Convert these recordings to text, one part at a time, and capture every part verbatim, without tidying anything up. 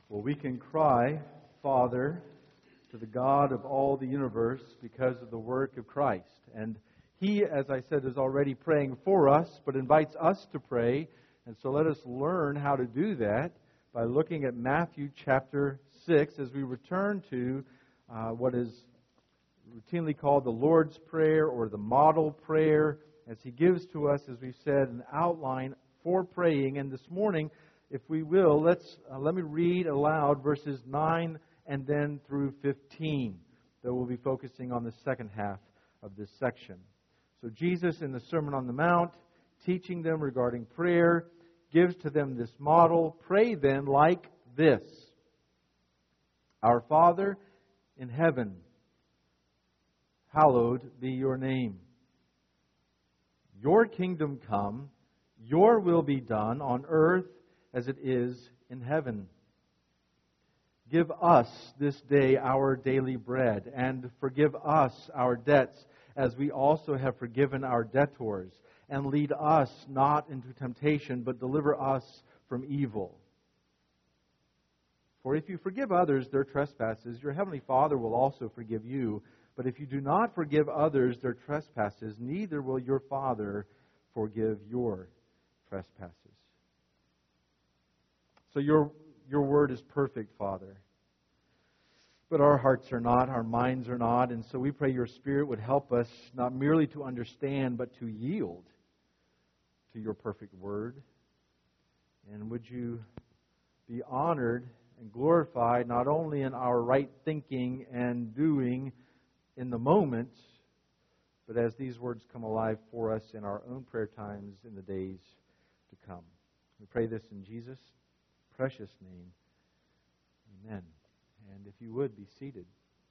Well, we can cry, Father, to the God of all the universe because of the work of Christ. And He, as I said, is already praying for us, but invites us to pray. And so let us learn how to do that by looking at Matthew chapter six as we return to uh, what is routinely called the Lord's Prayer or the model prayer, as He gives to us, as we've said, an outline for praying. And this morning, if we will, let's uh, let me read aloud verses nine and then through fifteen. Though we'll be focusing on the second half of this section. So Jesus, in the Sermon on the Mount, teaching them regarding prayer, gives to them this model. Pray then like this: Our Father in heaven, hallowed be your name. Your kingdom come, your will be done on earth as it is in heaven. Give us this day our daily bread, and forgive us our debts, as we also have forgiven our debtors. And lead us not into temptation, but deliver us from evil. For if you forgive others their trespasses, your heavenly Father will also forgive you. But if you do not forgive others their trespasses, neither will your Father forgive your trespasses. So your, your word is perfect, Father. But our hearts are not, our minds are not, and so we pray your Spirit would help us not merely to understand, but to yield to your perfect word. And would you be honored and glorified not only in our right thinking and doing in the moment, but as these words come alive for us in our own prayer times in the days to come. We pray this in Jesus' precious name. Amen. And if you would, be seated.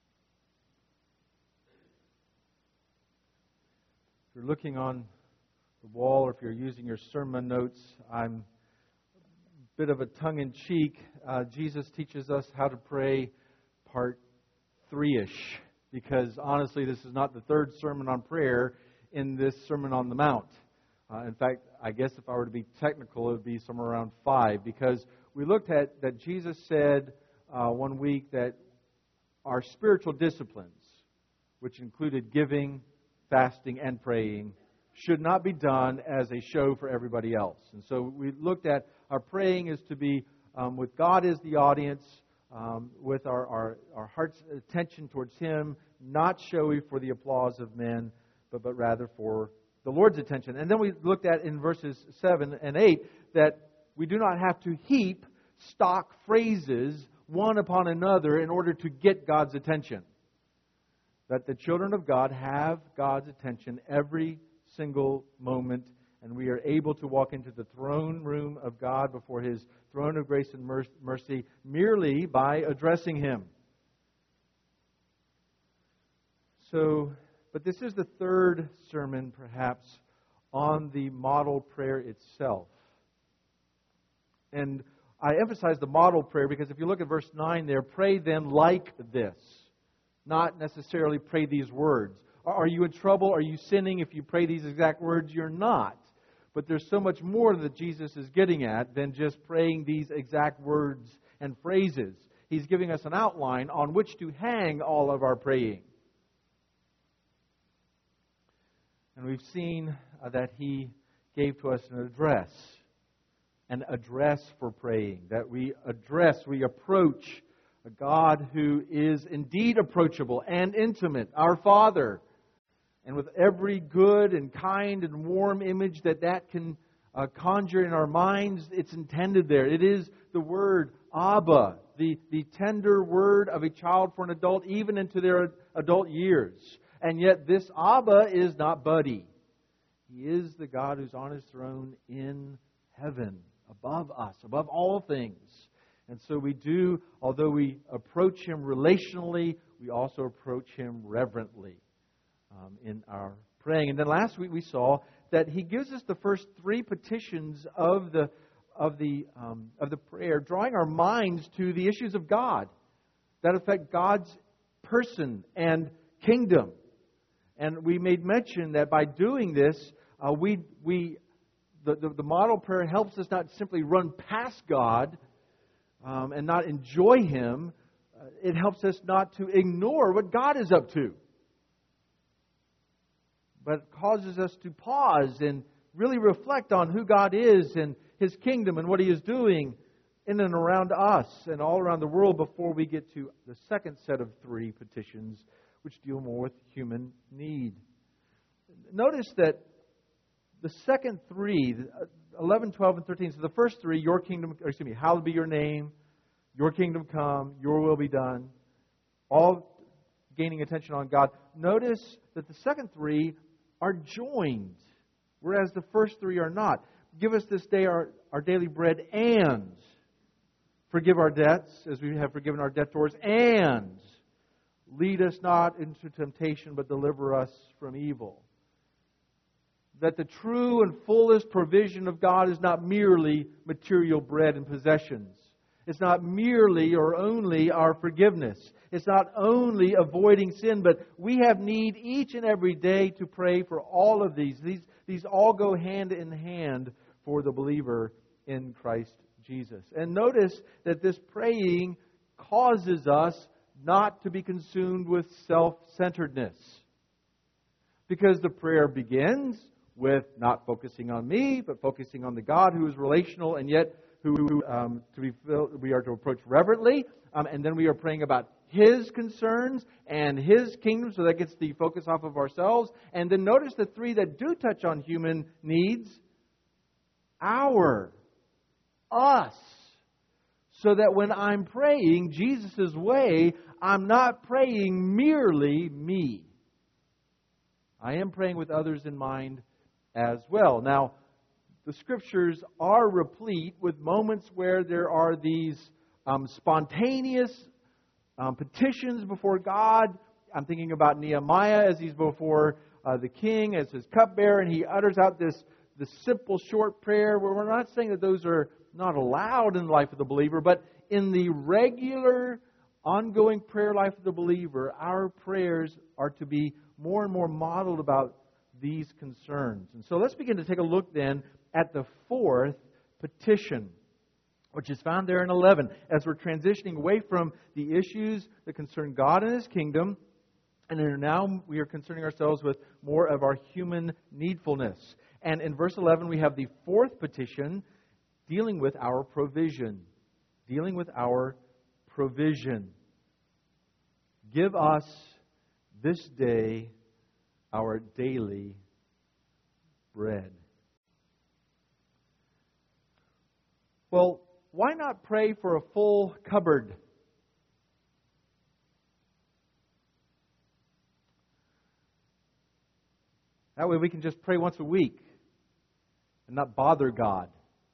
If you're looking on the wall or if you're using your sermon notes, I'm a bit of a tongue-in-cheek. Uh, Jesus teaches us how to pray part three-ish, because honestly, this is not the third sermon on prayer in this Sermon on the Mount. Uh, in fact, I guess if I were to be technical, it would be somewhere around five, because we looked at that Jesus said uh, one week that our spiritual disciplines, which included giving, fasting, and praying, should not be done as a show for everybody else. And so we looked at our praying is to be um, with God as the audience, um, with our, our, our heart's attention towards Him, not showy for the applause of men, but, but rather for the Lord's attention. And then we looked at in verses seven and eight that we do not have to heap stock phrases one upon another in order to get God's attention. That the children of God have God's attention every single moment, and we are able to walk into the throne room of God before His throne of grace and mercy merely by addressing Him. So, but this is the third sermon, perhaps, on the model prayer itself. And I emphasize the model prayer because if you look at verse nine there, pray then like this. Not necessarily pray these words. Are you in trouble? Are you sinning if you pray these exact words? You're not. But there's so much more that Jesus is getting at than just praying these exact words and phrases. He's giving us an outline on which to hang all of our praying. And we've seen uh, that He gave to us an address. An address for praying. That we address, we approach a God who is indeed approachable and intimate, our Father. And with every good and kind and warm image that that can uh, conjure in our minds, it's intended there. It is the word Abba, the, the tender word of a child for an adult, even into their adult years. And yet this Abba is not buddy. He is the God who's on His throne in heaven, above us, above all things. And so we do, although we approach Him relationally, we also approach Him reverently um, in our praying. And then last week we saw that He gives us the first three petitions of the of the um, of the prayer, drawing our minds to the issues of God that affect God's person and kingdom. And we made mention that by doing this, uh, we we the, the the model prayer helps us not simply run past God, um, and not enjoy Him, uh, it helps us not to ignore what God is up to. But causes us to pause and really reflect on who God is and His kingdom and what He is doing in and around us and all around the world before we get to the second set of three petitions, which deal more with human need. Notice that the second three, eleven, twelve, and thirteen, so the first three, your kingdom, or excuse me, hallowed be your name, your kingdom come, your will be done, all gaining attention on God. Notice that the second three are joined, whereas the first three are not. Give us this day our, our daily bread, and forgive our debts as we have forgiven our debtors, and lead us not into temptation, but deliver us from evil. That the true and fullest provision of God is not merely material bread and possessions. It's not merely or only our forgiveness. It's not only avoiding sin, but we have need each and every day to pray for all of these. These, these all go hand in hand for the believer in Christ Jesus. And notice that this praying causes us not to be consumed with self-centeredness. Because the prayer begins with not focusing on me, but focusing on the God who is relational and yet who um, to be filled, we are to approach reverently. Um, and then we are praying about His concerns and His kingdom, so that gets the focus off of ourselves. And then notice the three that do touch on human needs. Our, us. So that when I'm praying Jesus' way, I'm not praying merely me. I am praying with others in mind as well. Now, the Scriptures are replete with moments where there are these um, spontaneous um, petitions before God. I'm thinking about Nehemiah as he's before uh, the king, as his cupbearer, and he utters out this, this simple, short prayer. Where we're not saying that those are not allowed in the life of the believer, but in the regular, ongoing prayer life of the believer, our prayers are to be more and more modeled about these concerns. And so let's begin to take a look then at the fourth petition, which is found there in eleven, as we're transitioning away from the issues that concern God and His kingdom, and then now we are concerning ourselves with more of our human needfulness. And in verse eleven, we have the fourth petition dealing with our provision. Dealing with our provision. Give us this day our daily bread. Well, why not pray for a full cupboard? That way we can just pray once a week and not bother God.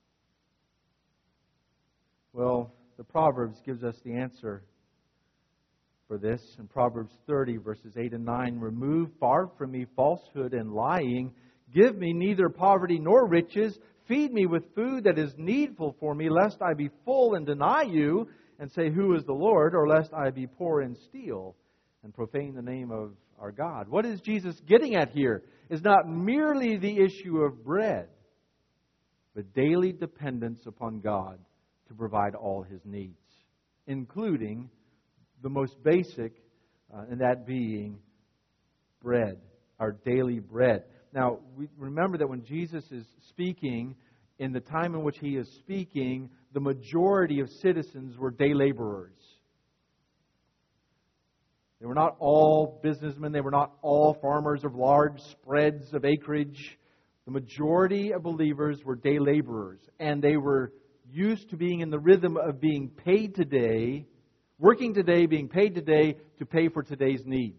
Well, the Proverbs gives us the answer for this. In Proverbs thirty, verses eight and nine, remove far from me falsehood and lying. Give me neither poverty nor riches. Feed me with food that is needful for me, lest I be full and deny you and say, who is the Lord? Or lest I be poor and steal and profane the name of our God. What is Jesus getting at here is not merely the issue of bread, but daily dependence upon God to provide all His needs, including the most basic, uh, and that being bread, our daily bread. Now, we remember that when Jesus is speaking, in the time in which He is speaking, the majority of citizens were day laborers. They were not all businessmen. They were not all farmers of large spreads of acreage. The majority of believers were day laborers, and they were used to being in the rhythm of being paid today, working today, being paid today to pay for today's needs.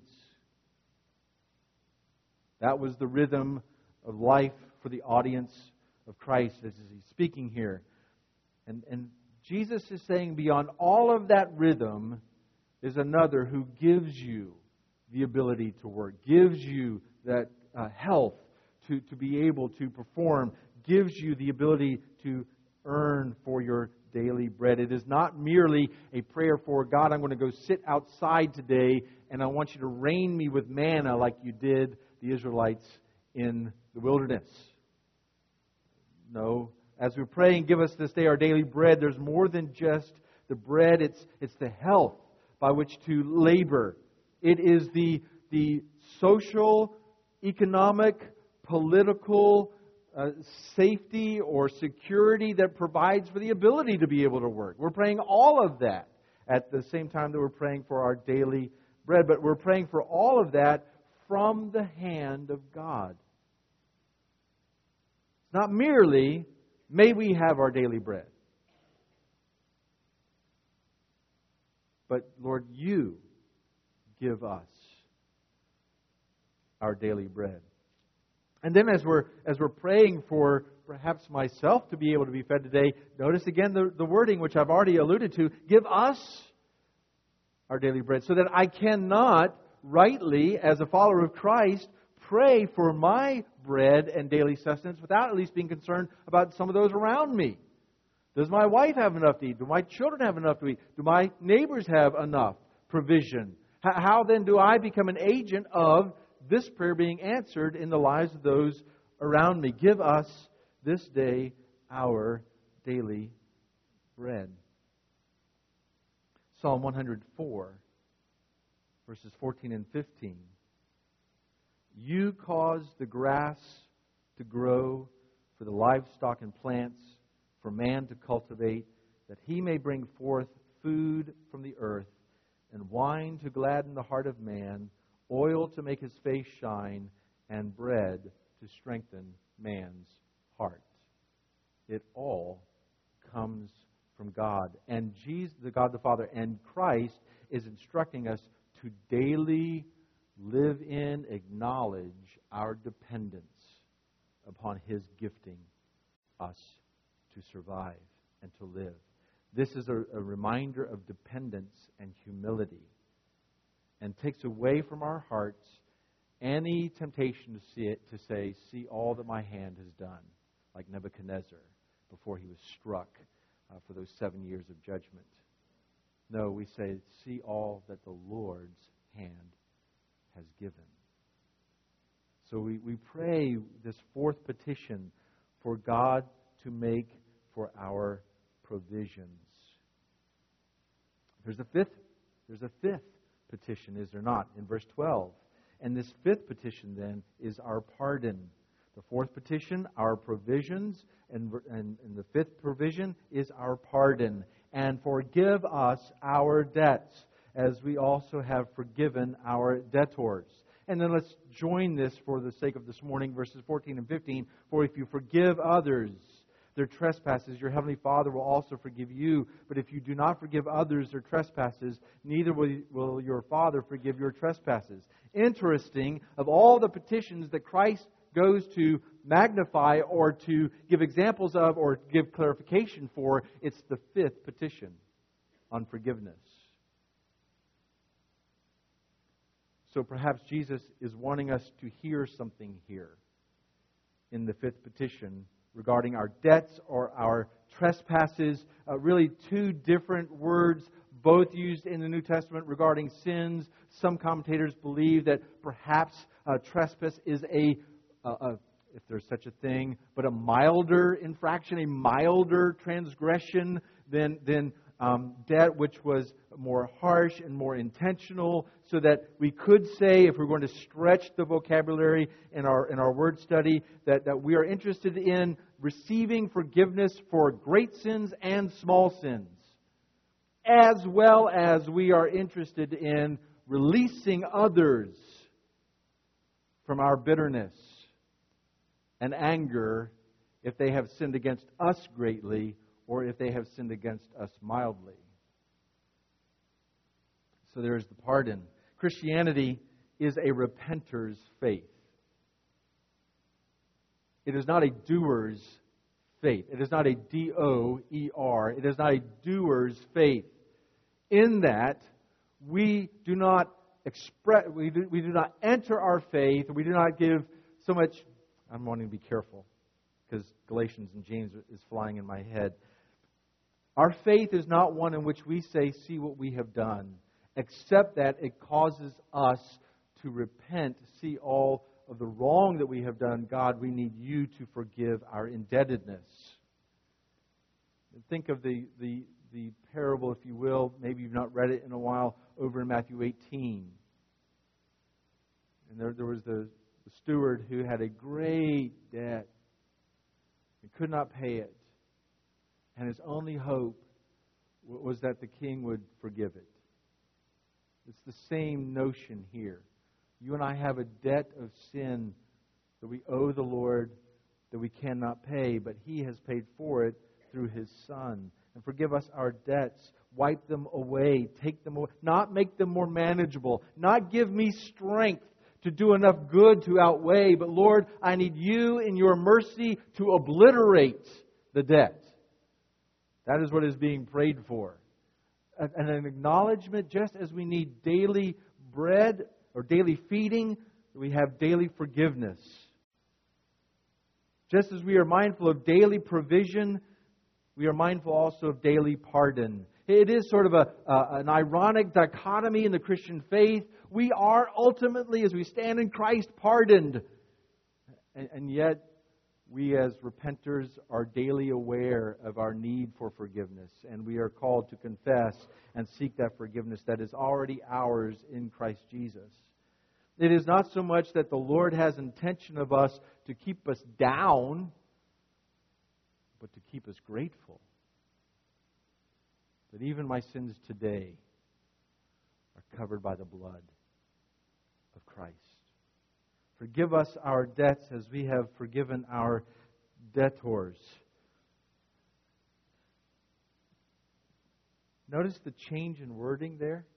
That was the rhythm of life for the audience of Christ as He's speaking here. And, and Jesus is saying beyond all of that rhythm is another who gives you the ability to work, gives you that uh, health to, to be able to perform, gives you the ability to earn for your daily bread. It is not merely a prayer for, God, I'm going to go sit outside today and I want you to rain me with manna like you did the Israelites in the wilderness. No. As we pray and give us this day our daily bread, there's more than just the bread, it's, it's the health by which to labor. It is the, the social, economic, political uh, safety or security that provides for the ability to be able to work. We're praying all of that at the same time that we're praying for our daily bread. But we're praying for all of that from the hand of God. It's not merely, may we have our daily bread. But Lord, you give us our daily bread. And then as we're as we're praying for perhaps myself to be able to be fed today, notice again the, the wording which I've already alluded to. Give us our daily bread, so that I cannot rightly, as a follower of Christ, pray for my bread and daily sustenance without at least being concerned about some of those around me. Does my wife have enough to eat? Do my children have enough to eat? Do my neighbors have enough provision? How then do I become an agent of this prayer being answered in the lives of those around me? Give us this day our daily bread. Psalm one hundred four, verses fourteen and fifteen. You cause the grass to grow for the livestock and plants, for man to cultivate, that he may bring forth food from the earth, and wine to gladden the heart of man, oil to make his face shine, and bread to strengthen man's heart. It all comes from God. And Jesus, the God the Father, and Christ is instructing us to daily live in, acknowledge our dependence upon His gifting us to survive and to live. This is a, a reminder of dependence and humility, and takes away from our hearts any temptation to see it, to say, see all that my hand has done, like Nebuchadnezzar before he was struck uh, for those seven years of judgment. No, we say, see all that the Lord's hand has given. So we, we pray this fourth petition for God to make for our provisions. There's a fifth, there's a fifth petition, is there not, in verse twelve. And this fifth petition then is our pardon. The fourth petition, our provisions, and, and, and the fifth provision is our pardon. And forgive us our debts, as we also have forgiven our debtors. And then let's join this for the sake of this morning, verses fourteen and fifteen. For if you forgive others their trespasses, your heavenly Father will also forgive you. But if you do not forgive others their trespasses, neither will, will your Father forgive your trespasses. Interesting, of all the petitions that Christ goes to magnify or to give examples of or give clarification for, it's the fifth petition on forgiveness. So perhaps Jesus is wanting us to hear something here in the fifth petition regarding our debts or our trespasses. Uh, really two different words, both used in the New Testament regarding sins. Some commentators believe that perhaps uh, trespass is a, a, a, if there's such a thing, but a milder infraction, a milder transgression than, than um, debt, which was more harsh and more intentional, so that we could say, if we're going to stretch the vocabulary in our in our word study, that, that we are interested in receiving forgiveness for great sins and small sins, as well as we are interested in releasing others from our bitterness and anger if they have sinned against us greatly or if they have sinned against us mildly. So there is the pardon. Christianity is a repenter's faith. It is not a doer's faith. It is not a D O E R. It is not a doer's faith. In that, we do not express, we do, we do not enter our faith. We do not give so much. I'm wanting to be careful because Galatians and James is flying in my head. Our faith is not one in which we say, see what we have done, except that it causes us to repent, see all of the wrong that we have done. God, we need you to forgive our indebtedness. Think of the, the, the parable, if Matthew eighteen. And there, there was the, the steward who had a great debt and could not pay it. And his only hope was that the king would forgive it. It's the same notion here. You and I have a debt of sin that we owe the Lord that we cannot pay, but He has paid for it through His Son. And forgive us our debts. Wipe them away. Take them away. Not make them more manageable. Not give me strength to do enough good to outweigh. But Lord, I need You in Your mercy to obliterate the debt. That is what is being prayed for. And an acknowledgement, just as we need daily bread or daily feeding, we have daily forgiveness. Just as we are mindful of daily provision, we are mindful also of daily pardon. It is sort of a, uh, an ironic dichotomy in the Christian faith. We are ultimately, as we stand in Christ, pardoned. And, and yet, we as repenters are daily aware of our need for forgiveness. And we are called to confess and seek that forgiveness that is already ours in Christ Jesus. It is not so much that the Lord has intention of us to keep us down, but to keep us grateful. That even my sins today are covered by the blood of Christ. Forgive us our debts as we have forgiven our debtors. Notice the change in wording there.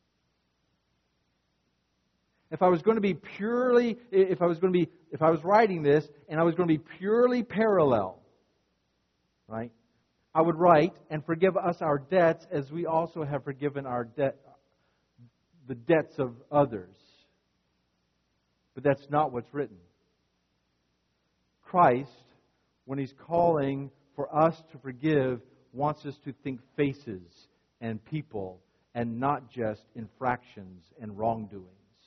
If I was going to be purely, if I was going to be, if I was writing this and I was going to be purely parallel, right? I would write, and forgive us our debts as we also have forgiven our debt, the debts of others. But that's not what's written. Christ, when He's calling for us to forgive, wants us to think faces and people and not just infractions and wrongdoings.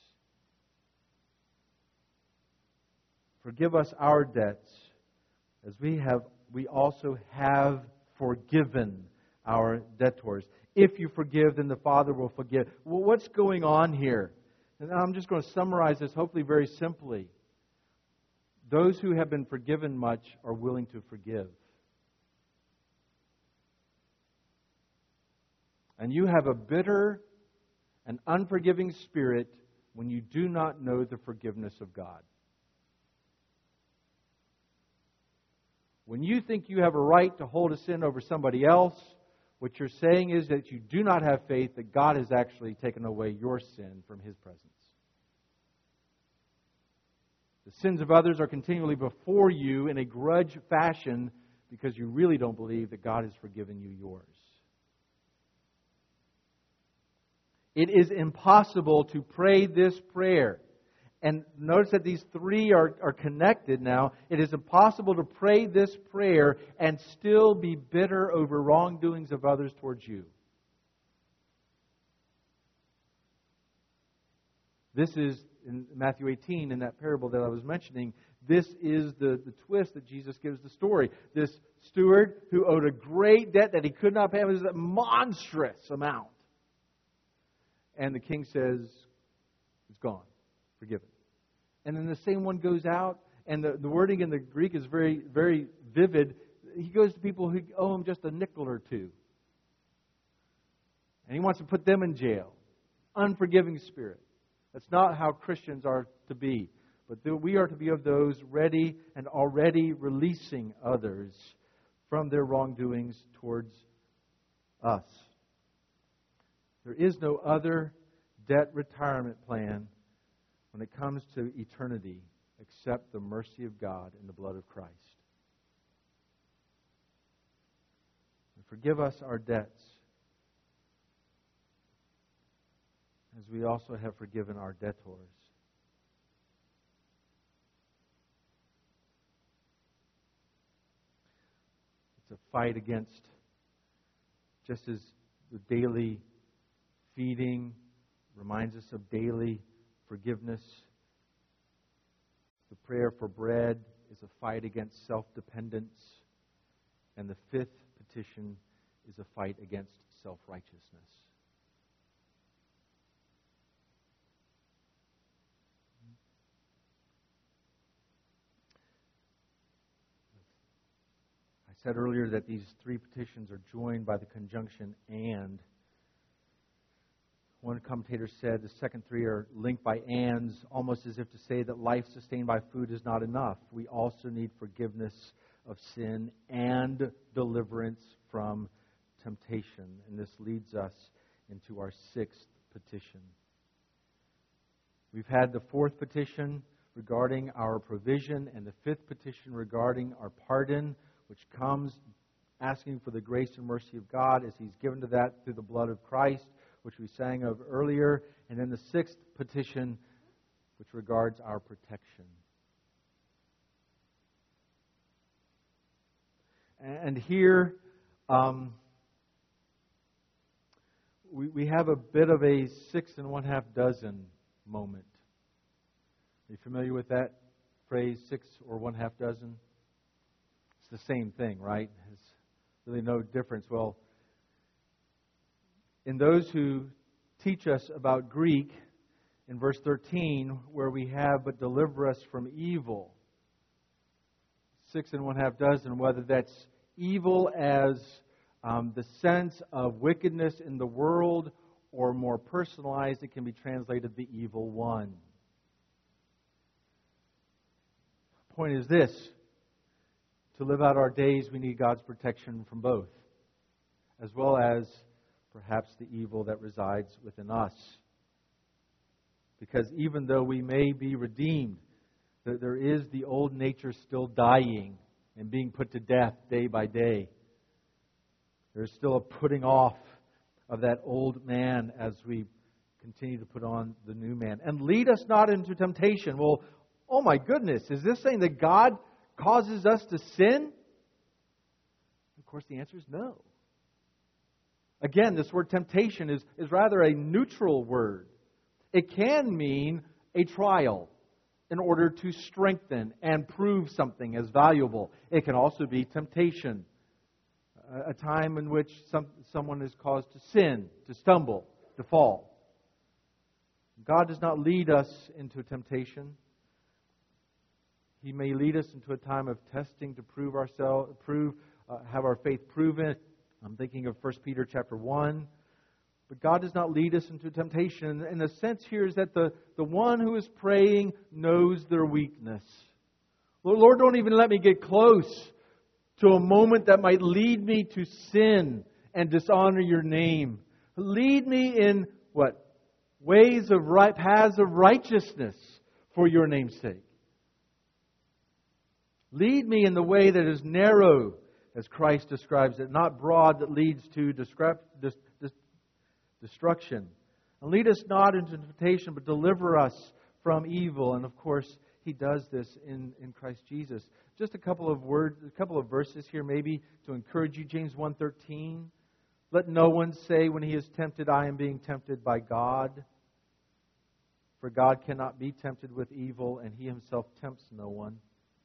Forgive us our debts as we have we also have forgiven our debtors. If you forgive, then the Father will forgive. Well, what's going on here? And I'm just going to summarize this hopefully very simply. Those who have been forgiven much are willing to forgive. And you have a bitter and unforgiving spirit when you do not know the forgiveness of God. When you think you have a right to hold a sin over somebody else, what you're saying is that you do not have faith that God has actually taken away your sin from His presence. The sins of others are continually before you in a grudge fashion because you really don't believe that God has forgiven you yours. It is impossible to pray this prayer. And notice that these three are, are connected now. It is impossible to pray this prayer and still be bitter over wrongdoings of others towards you. This is, in Matthew eighteen, in that parable that I was mentioning, this is the, the twist that Jesus gives the story. This steward who owed a great debt that he could not pay, it was a monstrous amount. And the king says, it's gone. Forgiven. And then the same one goes out, and the, the wording in the Greek is very, very vivid. He goes to people who owe him just a nickel or two. And he wants to put them in jail. Unforgiving spirit. That's not how Christians are to be. But we are to be of those ready and already releasing others from their wrongdoings towards us. There is no other debt retirement plan when it comes to eternity except the mercy of God in the blood of Christ. And forgive us our debts as we also have forgiven our debtors. It's a fight against, just as the daily feeding reminds us of daily forgiveness. The prayer for bread is a fight against self-dependence. And the fifth petition is a fight against self-righteousness. said earlier that these three petitions are joined by the conjunction and. One commentator said the second three are linked by ands, almost as if to say that life sustained by food is not enough. We also need forgiveness of sin and deliverance from temptation. And this leads us into our sixth petition. We've had the fourth petition regarding our provision and the fifth petition regarding our pardon, which comes asking for the grace and mercy of God as He's given to that through the blood of Christ, which we sang of earlier. And then the sixth petition, which regards our protection. And here, um, we, we have a bit of a six and one half dozen moment. Are you familiar with that phrase, six or one half dozen? It's the same thing, right? There's really no difference. Well, in those who teach us about Greek, in verse thirteen, where we have, but deliver us from evil. Six and one half dozen, whether that's evil as um, the sense of wickedness in the world, or more personalized, it can be translated the evil one. The point is this: to live out our days, we need God's protection from both, as well as perhaps the evil that resides within us. Because even though we may be redeemed, there is the old nature still dying and being put to death day by day. There's still a putting off of that old man as we continue to put on the new man. And lead us not into temptation. Well, oh my goodness, is this saying that God causes us to sin? Of course, the answer is no. Again, this word temptation is, is rather a neutral word. It can mean a trial in order to strengthen and prove something as valuable. It can also be temptation, a, a time in which some, someone is caused to sin, to stumble, to fall. God does not lead us into temptation. He may lead us into a time of testing to prove ourselves, prove, uh, have our faith proven. I'm thinking of First Peter chapter one. But God does not lead us into temptation. And the sense here is that the, the one who is praying knows their weakness. Lord, don't even let me get close to a moment that might lead me to sin and dishonor your name. Lead me in what? Ways of right, paths of righteousness for your name's sake. Lead me in the way that is narrow, as Christ describes it, not broad, that leads to destruction. And lead us not into temptation, but deliver us from evil. And of course, He does this in, in Christ Jesus. Just a couple of words, a couple of verses here, maybe to encourage you. James one thirteen. Let no one say when he is tempted, I am being tempted by God. For God cannot be tempted with evil, and He Himself tempts no one.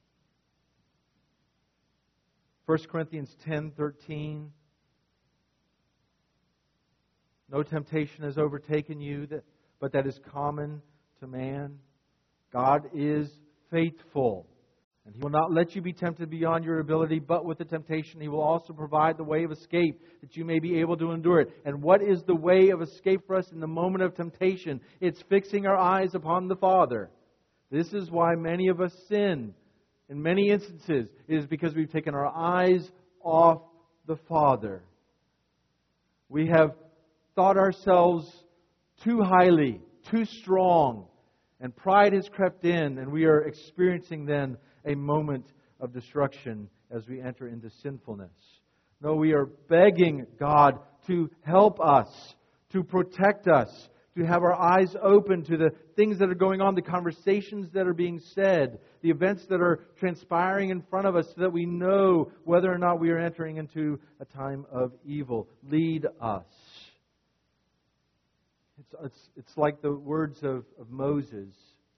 First Corinthians ten thirteen. No temptation has overtaken you, that, but that is common to man. God is faithful, and He will not let you be tempted beyond your ability, but with the temptation He will also provide the way of escape, that you may be able to endure it. And what is the way of escape for us in the moment of temptation? It's fixing our eyes upon the Father. This is why many of us sin. In many instances, it is because we've taken our eyes off the Father. We have thought ourselves too highly, too strong, and pride has crept in, and we are experiencing then a moment of destruction as we enter into sinfulness. No, we are begging God to help us, to protect us, to have our eyes open to the things that are going on, the conversations that are being said, the events that are transpiring in front of us, so that we know whether or not we are entering into a time of evil. Lead us. It's, it's, it's like the words of, of Moses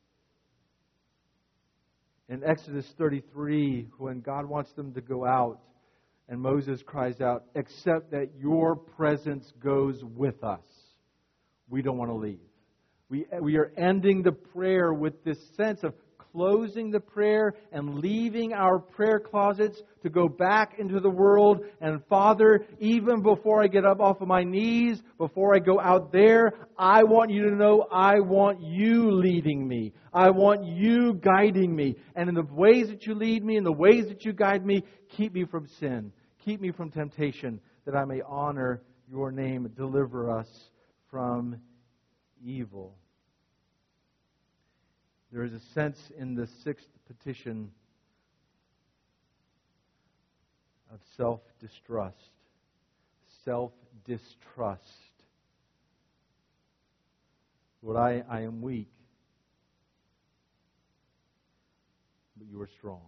in Exodus thirty-three, when God wants them to go out, and Moses cries out, "Except that your presence goes with us, we don't want to leave." We, we are ending the prayer with this sense of closing the prayer and leaving our prayer closets to go back into the world. And Father, even before I get up off of my knees, before I go out there, I want you to know I want you leading me. I want you guiding me. And in the ways that you lead me, in the ways that you guide me, keep me from sin. Keep me from temptation, that I may honor your name. Deliver us from evil. There is a sense in the sixth petition of self-distrust. Self-distrust. Lord, I, I am weak, but you are strong.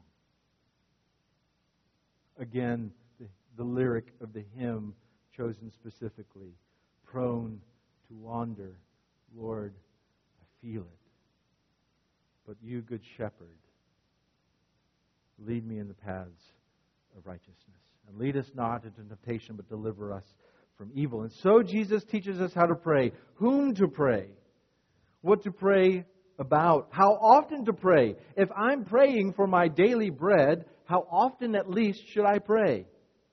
Again, the, the lyric of the hymn chosen specifically. Prone to wander, Lord, I feel it. But you, Good Shepherd, lead me in the paths of righteousness. And lead us not into temptation, but deliver us from evil. And so Jesus teaches us how to pray. Whom to pray. What to pray about. How often to pray. If I'm praying for my daily bread, how often at least should I pray?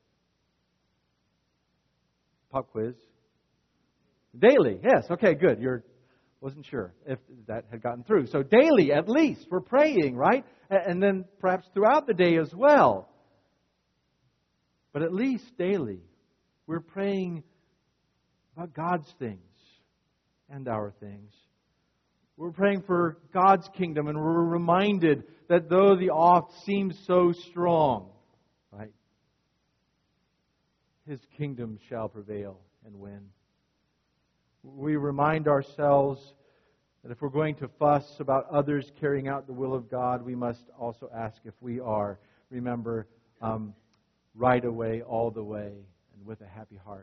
Pop quiz. Daily. Yes. Okay, good. You're Wasn't sure if that had gotten through. So daily, at least, we're praying, right? And then perhaps throughout the day as well. But at least daily, we're praying about God's things and our things. We're praying for God's kingdom, and we're reminded that though the oft seems so strong, right? His kingdom shall prevail and win. We remind ourselves that if we're going to fuss about others carrying out the will of God, we must also ask if we are. Remember, um, right away, all the way, and with a happy heart.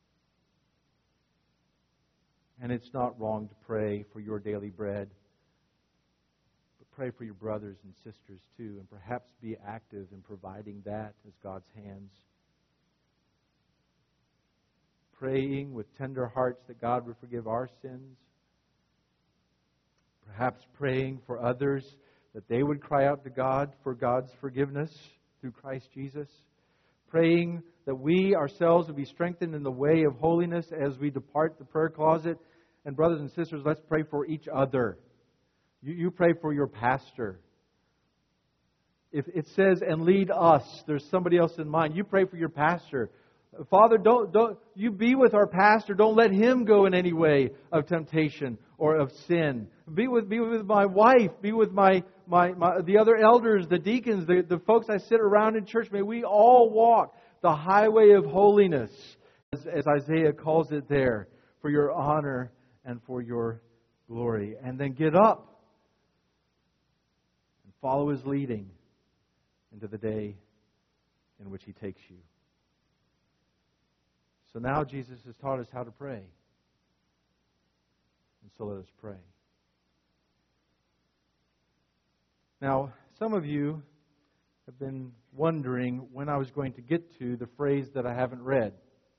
And it's not wrong to pray for your daily bread, but pray for your brothers and sisters too, and perhaps be active in providing that as God's hands. Praying with tender hearts that God would forgive our sins. Perhaps praying for others that they would cry out to God for God's forgiveness through Christ Jesus. Praying that we ourselves would be strengthened in the way of holiness as we depart the prayer closet. And brothers and sisters, let's pray for each other. You, you pray for your pastor. If it says, and lead us, there's somebody else in mind. You pray for your pastor. Father, don't, don't you be with our pastor. Don't let him go in any way of temptation or of sin. Be with, be with my wife. Be with my, my, my the other elders, the deacons, the, the folks I sit around in church. May we all walk the highway of holiness, as, as Isaiah calls it there, for your honor and for your glory. And then get up and follow His leading into the day in which He takes you. So now Jesus has taught us how to pray. And so let us pray. Now, some of you have been wondering when I was going to get to the phrase that I haven't read.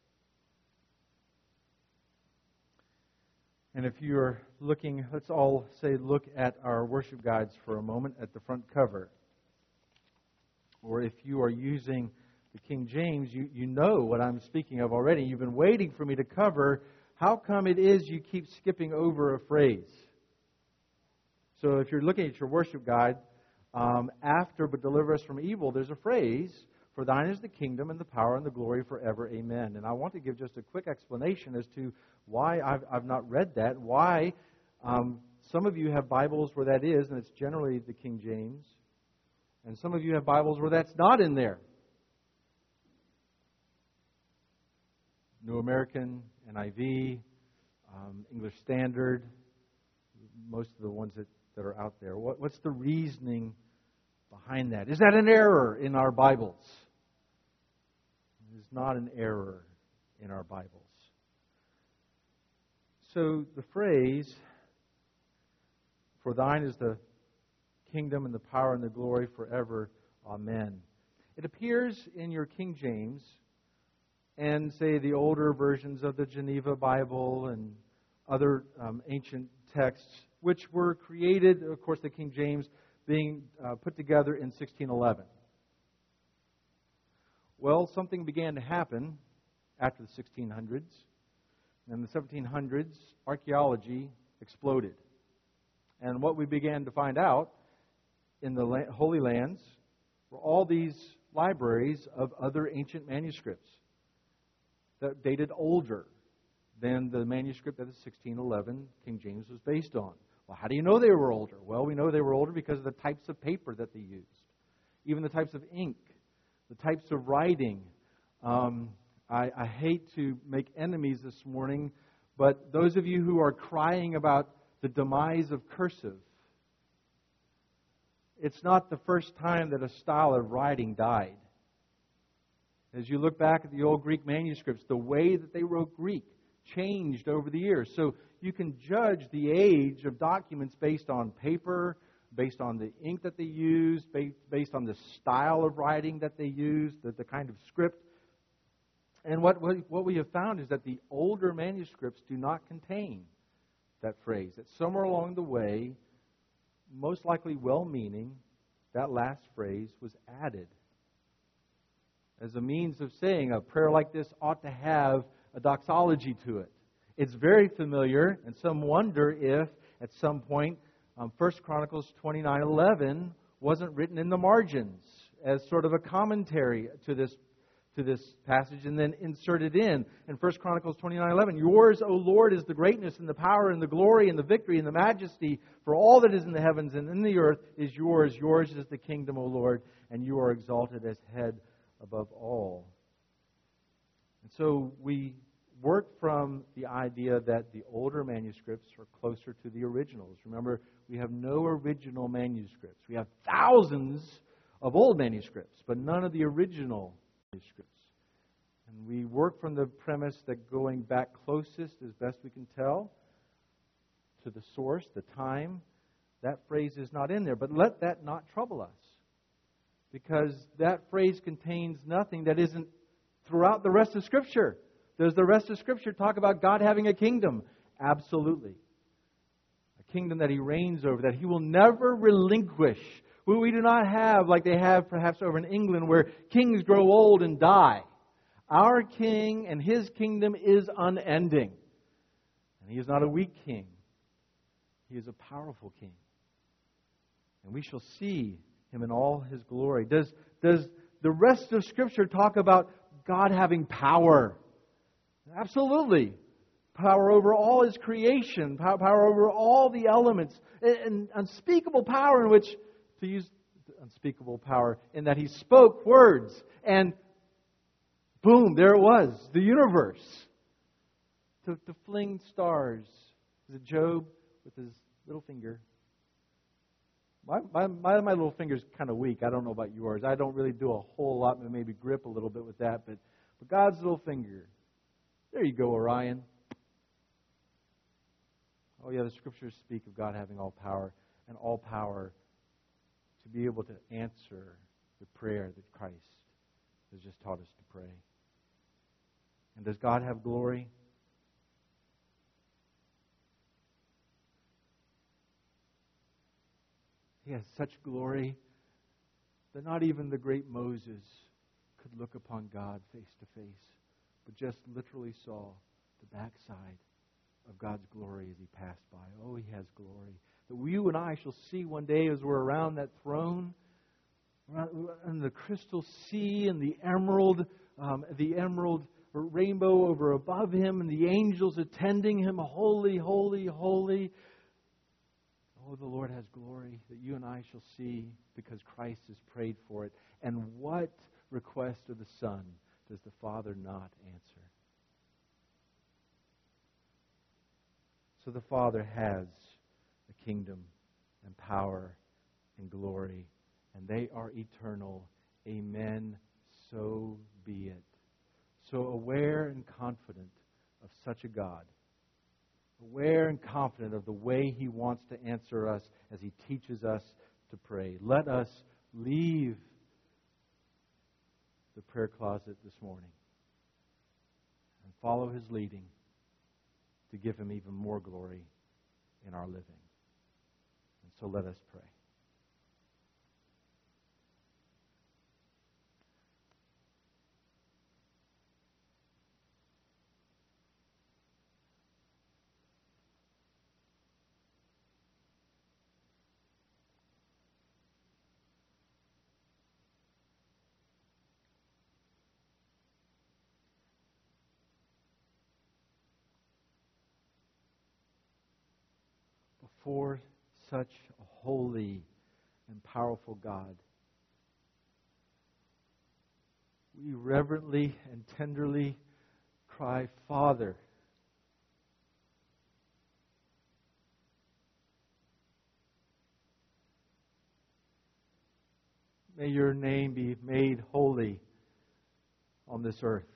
And if you're looking, let's all say look at our worship guides for a moment at the front cover. Or if you are using the King James, you, you know what I'm speaking of already. You've been waiting for me to cover how come it is you keep skipping over a phrase. So if you're looking at your worship guide, um, after but deliver us from evil, there's a phrase, for thine is the kingdom and the power and the glory forever. Amen. And I want to give just a quick explanation as to why I've, I've not read that, why um, some of you have Bibles where that is, and it's generally the King James, and some of you have Bibles where that's not in there. New American, N I V, um, English Standard, most of the ones that, that are out there. What, what's the reasoning behind that? Is that an error in our Bibles? It is not an error in our Bibles. So the phrase, for thine is the kingdom and the power and the glory forever. Amen. It appears in your King James and, say, the older versions of the Geneva Bible and other um, ancient texts, which were created, of course, the King James, being uh, put together in sixteen eleven. Well, something began to happen after the sixteen hundreds. In the seventeen hundreds, archaeology exploded. And what we began to find out in the Holy Lands were all these libraries of other ancient manuscripts that dated older than the manuscript that the sixteen eleven King James was based on. Well, how do you know they were older? Well, we know they were older because of the types of paper that they used, even the types of ink, the types of writing. Um, I, I hate to make enemies this morning, but those of you who are crying about the demise of cursive, it's not the first time that a style of writing died. As you look back at the old Greek manuscripts, the way that they wrote Greek changed over the years. So you can judge the age of documents based on paper, based on the ink that they used, based on the style of writing that they used, the, the kind of script. And what, what we have found is that the older manuscripts do not contain that phrase. That somewhere along the way, most likely well-meaning, that last phrase was added as a means of saying a prayer like this ought to have a doxology to it. It's very familiar, and some wonder if, at some point, um, First Chronicles twenty-nine eleven wasn't written in the margins as sort of a commentary to this to this passage and then inserted in. In First Chronicles twenty-nine eleven, yours, O Lord, is the greatness and the power and the glory and the victory and the majesty, for all that is in the heavens and in the earth is yours. Yours is the kingdom, O Lord, and you are exalted as head above all. And so we work from the idea that the older manuscripts are closer to the originals. Remember, we have no original manuscripts. We have thousands of old manuscripts, but none of the original manuscripts. And we work from the premise that going back closest, as best we can tell, to the source, the time, that phrase is not in there. But let that not trouble us, because that phrase contains nothing that isn't throughout the rest of Scripture. Does the rest of Scripture talk about God having a kingdom? Absolutely. A kingdom that He reigns over, that He will never relinquish. We do not have, like they have perhaps over in England, where kings grow old and die. Our King and His kingdom is unending. And He is not a weak king. He is a powerful king. And we shall see Him in all His glory. Does, does the rest of Scripture talk about God having power? Absolutely. Power over all His creation. Power over all the elements. An unspeakable power in which, to use unspeakable power, in that He spoke words and boom, there it was. The universe. To, to fling stars. Is it Job with his little finger? My, my, my, my little finger's kind of weak. I don't know about yours. I don't really do a whole lot, but maybe grip a little bit with that. But, but God's little finger. There you go, Orion. Oh yeah, the Scriptures speak of God having all power, and all power to be able to answer the prayer that Christ has just taught us to pray. And does God have glory? He has such glory that not even the great Moses could look upon God face to face, but just literally saw the backside of God's glory as He passed by. Oh, He has glory that you and I shall see one day as we're around that throne, and the crystal sea and the emerald, um, the emerald rainbow over above Him, and the angels attending Him. Holy, holy, holy. Oh, the Lord has glory that you and I shall see because Christ has prayed for it. And what request of the Son does the Father not answer? So the Father has a kingdom and power and glory, and they are eternal. Amen. So be it. So aware and confident of such a God, aware and confident of the way He wants to answer us as He teaches us to pray, let us leave the prayer closet this morning and follow His leading to give Him even more glory in our living. And so let us pray. before such a holy and powerful God, we reverently and tenderly cry, Father. May your name be made holy on this earth.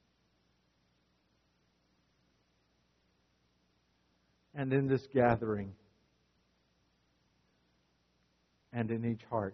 And in this gathering. And in each heart.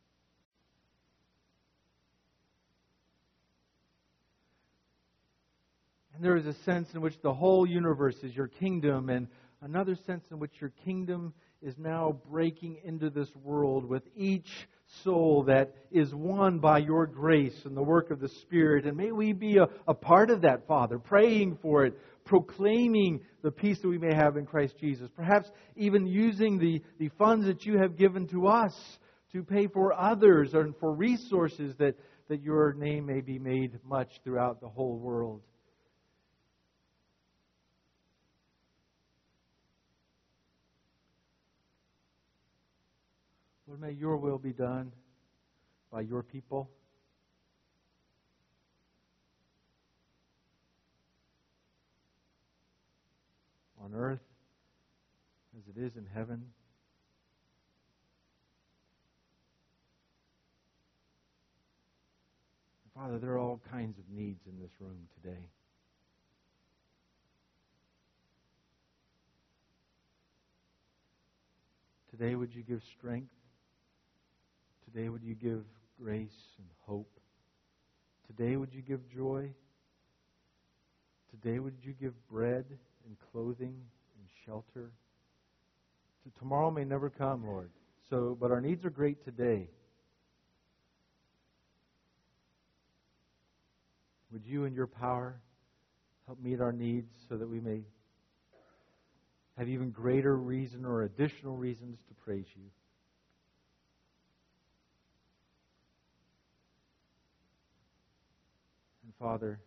And there is a sense in which the whole universe is your kingdom, and another sense in which your kingdom is now breaking into this world with each soul that is won by your grace and the work of the Spirit. And may we be a, a part of that, Father, praying for it, proclaiming the peace that we may have in Christ Jesus. Perhaps even using the, the funds that you have given to us to pay for others and for resources that, that your name may be made much throughout the whole world. Lord, may your will be done by your people. On earth as it is in heaven. Father, there are all kinds of needs in this room today. Today, would you give strength? Today, would you give grace and hope? Today, would you give joy? Today, would you give bread and clothing and shelter? Tomorrow may never come, Lord. So, but our needs are great today. Would you, in your power, help meet our needs so that we may have even greater reason or additional reasons to praise you? And Father,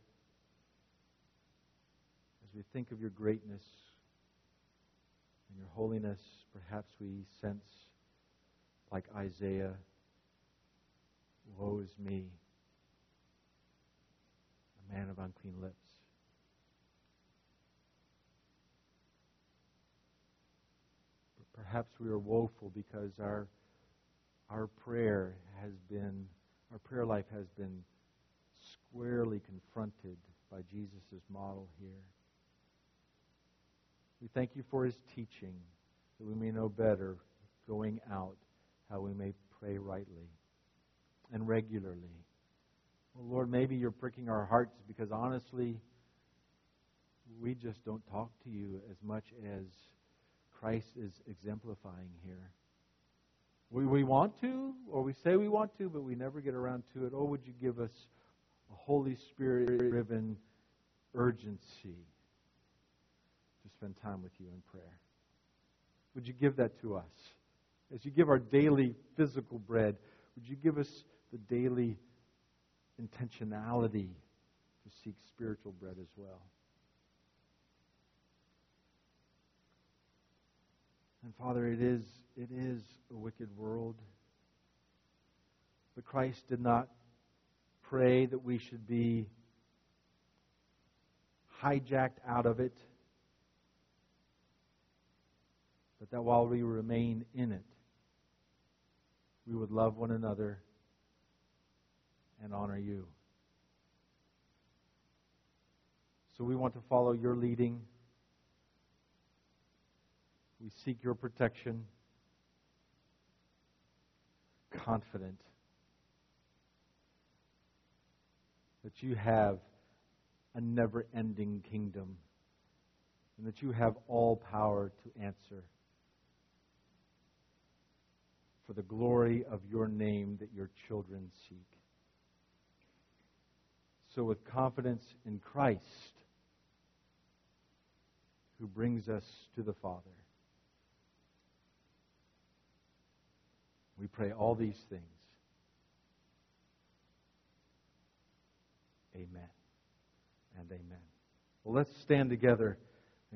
as we think of your greatness and your holiness, perhaps we sense, like Isaiah, woe is me, a man of unclean lips. But perhaps we are woeful because our our prayer has been, our prayer life has been squarely confronted by Jesus' model here. We thank you for his teaching, that we may know better, going out, how we may pray rightly and regularly. Well, Lord, maybe you're pricking our hearts because honestly, we just don't talk to you as much as Christ is exemplifying here. We, we want to, or we say we want to, but we never get around to it. Oh, would you give us a Holy Spirit-driven urgency to spend time with you in prayer? Would you give that to us? As you give our daily physical bread, would you give us the daily intentionality to seek spiritual bread as well? And Father, it is it is a wicked world. But Christ did not pray that we should be hijacked out of it, but that while we remain in it, we would love one another and honor you. So we want to follow your leading. We seek your protection, confident that you have a never-ending kingdom and that you have all power to answer for the glory of your name that your children seek. So with confidence in Christ, who brings us to the Father, we pray all these things. Amen and amen. Well, let's stand together.